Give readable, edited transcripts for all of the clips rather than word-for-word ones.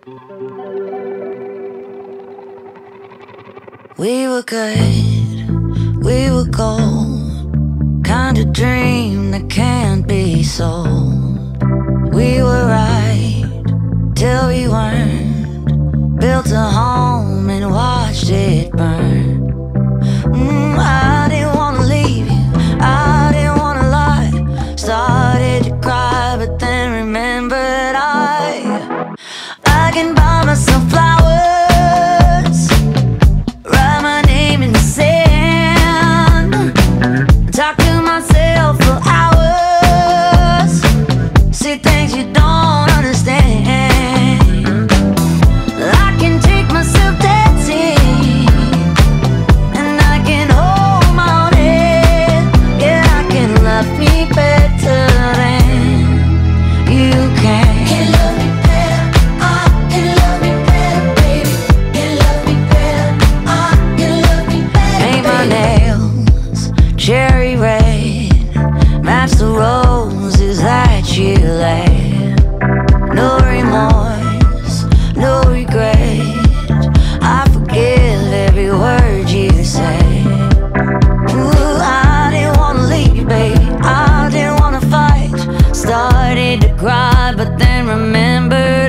We were good, we were gold, kind of dream that can't be sold. We were right till we weren't, built a home and watched it burn. I didn't wanna leave you, I didn't wanna lie. Started to cry, but then remembered I can buy myself flowers, write my name in the sand, talk to myself for hours, see things you don't understand. I can take myself dancing, and I can hold my own head. Yeah, I can love me better than you can. Can love me better, I can love me better, baby. Can love me better, I can love me better. Paint my nails cherry red, match the roses that you laid. No remorse, no regret, I forgive every word you say. Ooh, I didn't wanna leave, baby, I didn't wanna fight. Started to cry, but then remembered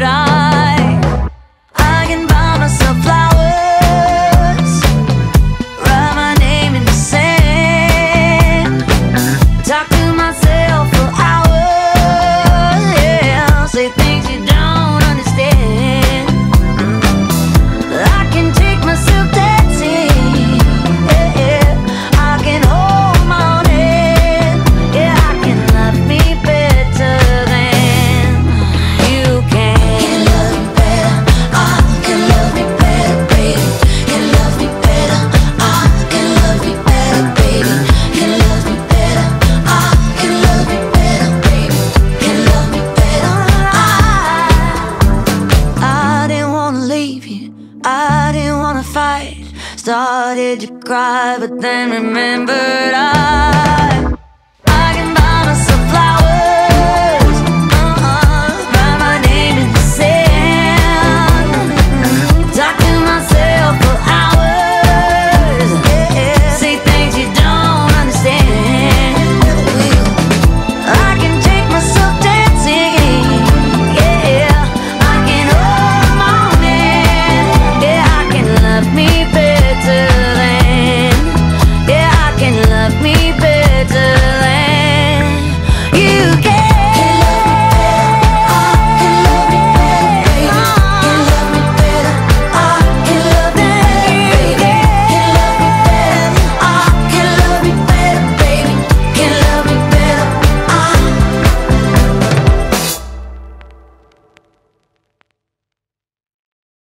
I can buy myself flowers, write my name in the sand, talk to myself for hours, yeah, say things you don't understand. I can take myself dancing, yeah, yeah. I can hold my own head, yeah, I can love me better than you can. Can love me better, I can love me better, baby. Can love me better, I can love me better, baby. Can love me better, I can love me better, baby. Can love me better, I didn't wanna leave you, I didn't wanna fight. Started to cry, but then remembered